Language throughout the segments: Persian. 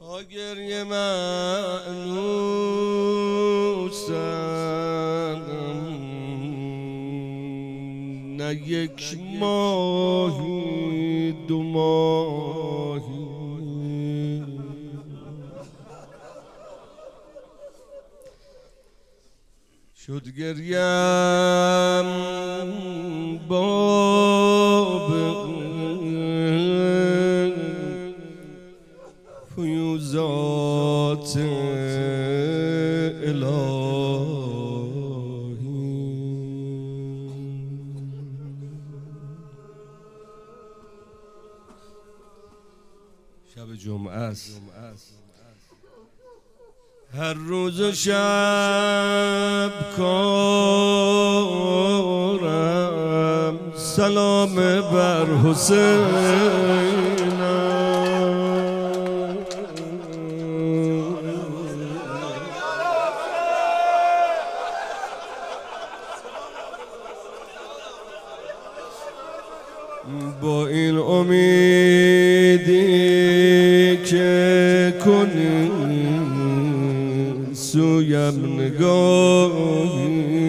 گریه مأنوسم نه یک ماهی دو ماهی شد گریم باب فیوزات الهی شب جمعه است هر روز و شب کارم سلام بر حسینم با این امیدی که کنی سویم نگاهی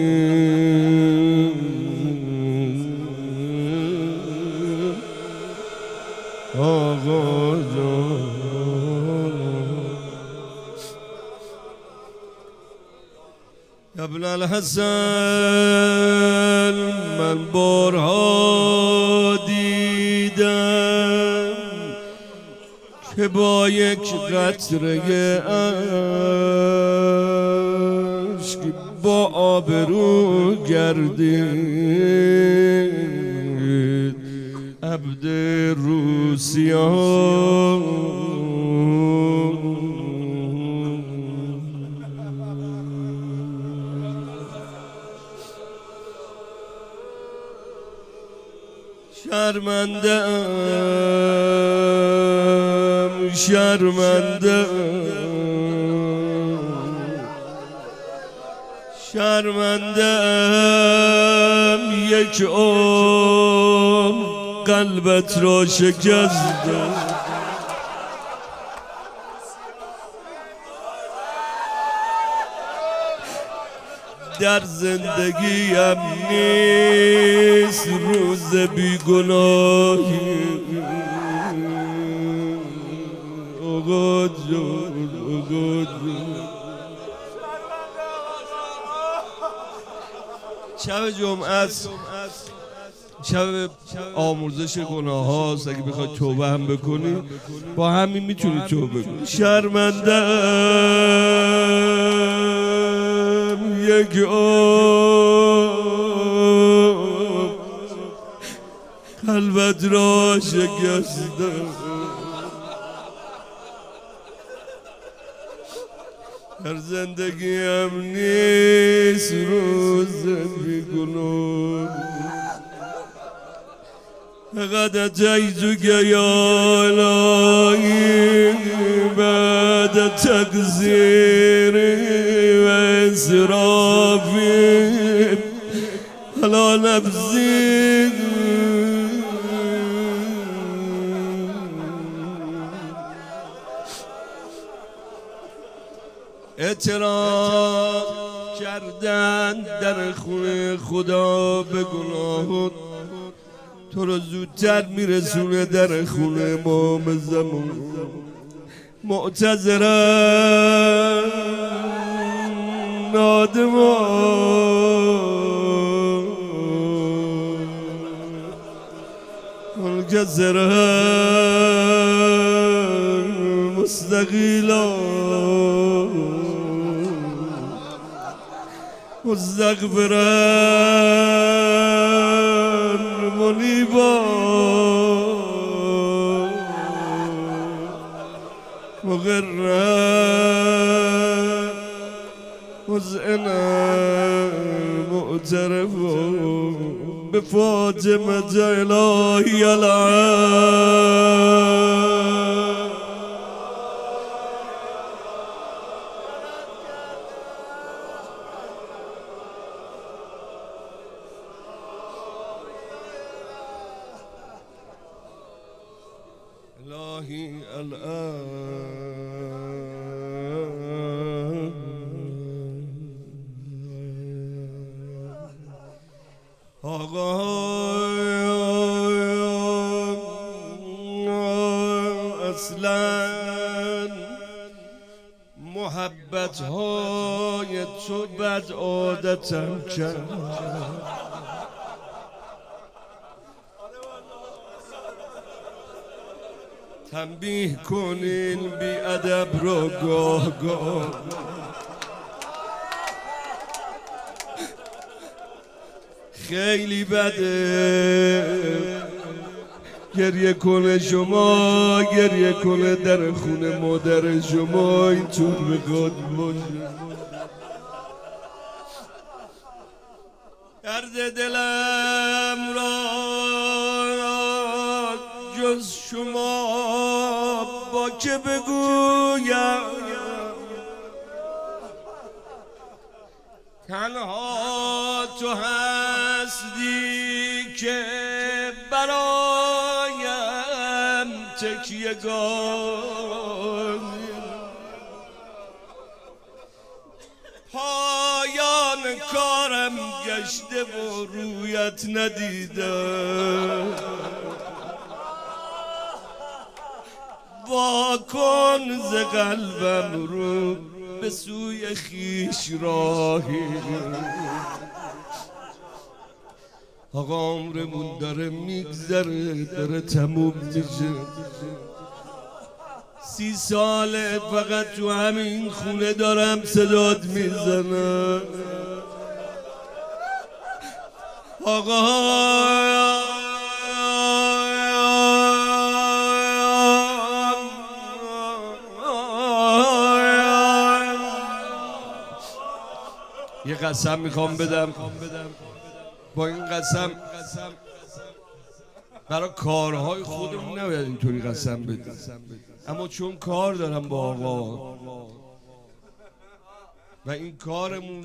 آقا جان ابن الحسن من بارها دیدم که با یک قطره اشک با آبرو گردید عبد روسیان شرمنده‌ام شرمنده‌ام یک عمر قلبت را شکستم در زندگیم نیست روز بیگناهی آقا جان آقا جان شب جمعه است شب آمرزش گناه هاست اگه بخوای توبه هم بکنی با همین میتونی توبه کنی شرمنده‌ام یک عمر قلبت را شکستم در زندگیم نیست روز بیگناه قد أتيتك يا إلهي بعد تقصيري وإسرافي على نفسي اعتراف کردن در خونه خدا به گناهات تو رو زودتر میرسونه در خونه امام زمان معتذرم نادمان منکسرم مستقیلا مستغفرم منیبا مغرم مذعنم معترفا بفاطمة الهی العام الهی الان آقا اصلا محبت های تو بد عادتم کرد. تنبیه کنین بی ادب رو گاه گاه. خیلی بده گریه کنه شما، گریه کنه در خونه مادر شما اینطور بخواد باشه. درد دلم را جز شما با که بگویم، تنها تو هستی که برایم تکیه‌گاه. پایان کارم گشته و رویت ندیدم. واکن ز قلبم رو به سوی خیش راهی. آقا عمرمون داره میگذره، داره تموم میشه. 30 ساله فقط تو همین خونه دارم صدات میزنم. آقا یه قسم میخوام بدم، با این قسم برای کارهای خودمون نباید اینطوری قسم بدیم، اما چون کار دارم با آقا و این کارمون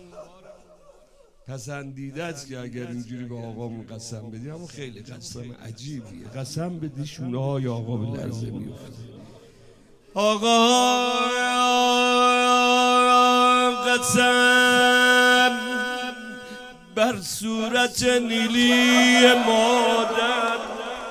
پسندیده است که اگر اینجوری با آقامون قسم بدیم، اما خیلی قسم عجیبیه. قسم بدی شونه های آقا به لرزه میفته. آقا قسم بر صورت نیلی مادر،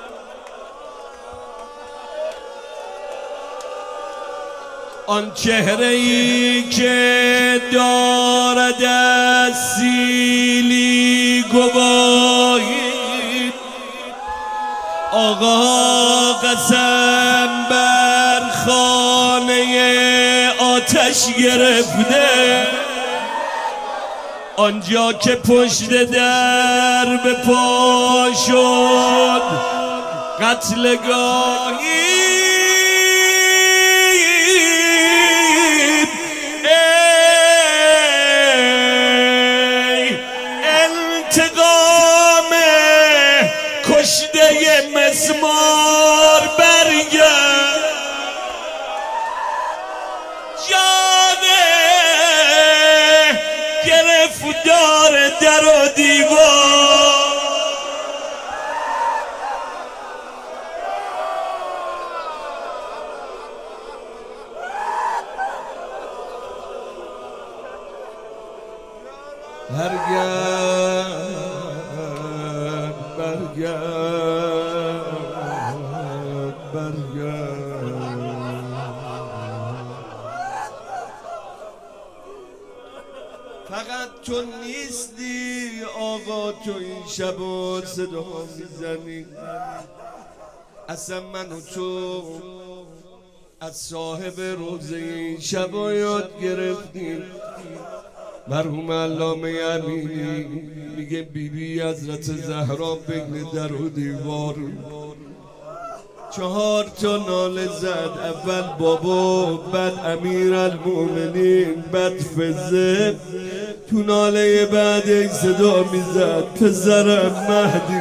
آن چهره ای که دارد از سیلی گواهی. آقا قسم بر خانه آتش گرفته، آنجا که پشت در به پا شد قتلگاهی. ای انتقام کشته مسمار برگرد، گرفتار در و دیوار. برگرد برگرد برگرد. فقط تو نیستی آقا، تو این شبا صدا میزنی. اصلا من و تو از صاحب روزه این شبا یاد گرفتیم. مرحوم علامه امینی میگه بیبی حضرت زهرا بین در و دیوار 4 تا ناله زد. اول بابا، بعد امیرالمومنین، بعد فزه. تو ناله بعد یک صدا میزد پسرم مهدی